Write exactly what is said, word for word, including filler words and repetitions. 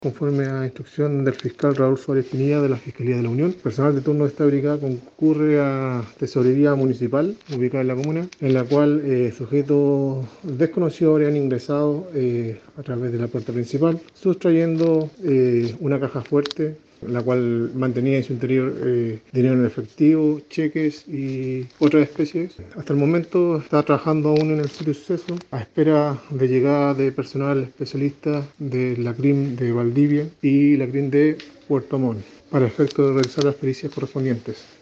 Conforme a instrucción del fiscal Raúl Suárez Pinilla de la Fiscalía de la Unión, personal de turno de esta brigada concurre a Tesorería Municipal, ubicada en la comuna, en la cual eh, sujetos desconocidos habrían ingresado eh, a través de la puerta principal, sustrayendo eh, una caja fuerte, la cual mantenía en su interior eh, dinero en efectivo, cheques y otras especies. Hasta el momento está trabajando aún en el sitio de suceso, a espera de llegada de personal especialista de la C R I M de Valdivia y la C R I M de Puerto Montt, para efecto de realizar las pericias correspondientes.